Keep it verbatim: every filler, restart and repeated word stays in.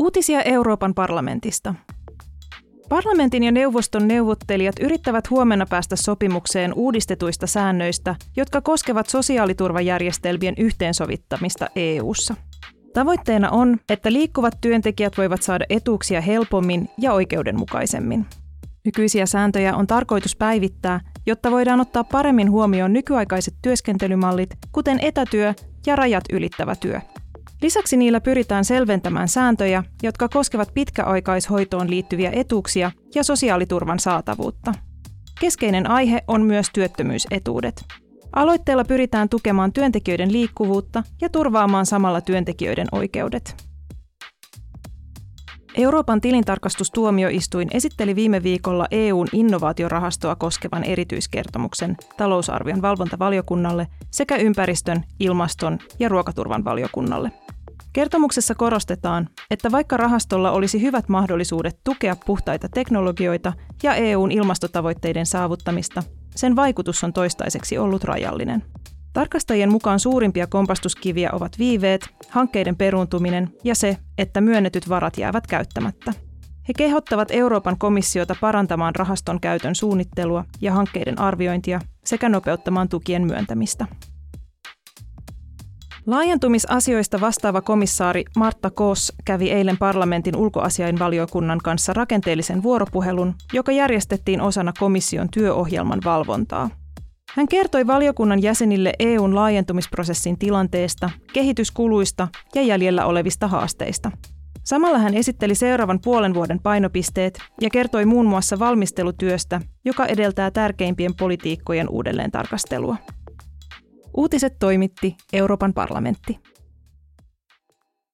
Uutisia Euroopan parlamentista. Parlamentin ja neuvoston neuvottelijat yrittävät huomenna päästä sopimukseen uudistetuista säännöistä, jotka koskevat sosiaaliturvajärjestelmien yhteensovittamista E U:ssa. Tavoitteena on, että liikkuvat työntekijät voivat saada etuuksia helpommin ja oikeudenmukaisemmin. Nykyisiä sääntöjä on tarkoitus päivittää, jotta voidaan ottaa paremmin huomioon nykyaikaiset työskentelymallit, kuten etätyö ja rajat ylittävä työ. Lisäksi niillä pyritään selventämään sääntöjä, jotka koskevat pitkäaikaishoitoon liittyviä etuuksia ja sosiaaliturvan saatavuutta. Keskeinen aihe on myös työttömyysetuudet. Aloitteella pyritään tukemaan työntekijöiden liikkuvuutta ja turvaamaan samalla työntekijöiden oikeudet. Euroopan tilintarkastustuomioistuin esitteli viime viikolla E U:n innovaatiorahastoa koskevan erityiskertomuksen talousarvion valvontavaliokunnalle sekä ympäristön, ilmaston ja ruokaturvan valiokunnalle. Kertomuksessa korostetaan, että vaikka rahastolla olisi hyvät mahdollisuudet tukea puhtaita teknologioita ja E U:n ilmastotavoitteiden saavuttamista, sen vaikutus on toistaiseksi ollut rajallinen. Tarkastajien mukaan suurimpia kompastuskiviä ovat viiveet, hankkeiden peruuntuminen ja se, että myönnetyt varat jäävät käyttämättä. He kehottavat Euroopan komissiota parantamaan rahaston käytön suunnittelua ja hankkeiden arviointia sekä nopeuttamaan tukien myöntämistä. Laajentumisasioista vastaava komissaari Marta Koos kävi eilen parlamentin ulkoasiainvaliokunnan kanssa rakenteellisen vuoropuhelun, joka järjestettiin osana komission työohjelman valvontaa. Hän kertoi valiokunnan jäsenille E U:n laajentumisprosessin tilanteesta, kehityskuluista ja jäljellä olevista haasteista. Samalla hän esitteli seuraavan puolen vuoden painopisteet ja kertoi muun muassa valmistelutyöstä, joka edeltää tärkeimpien politiikkojen uudelleentarkastelua. Uutiset toimitti Euroopan parlamentti.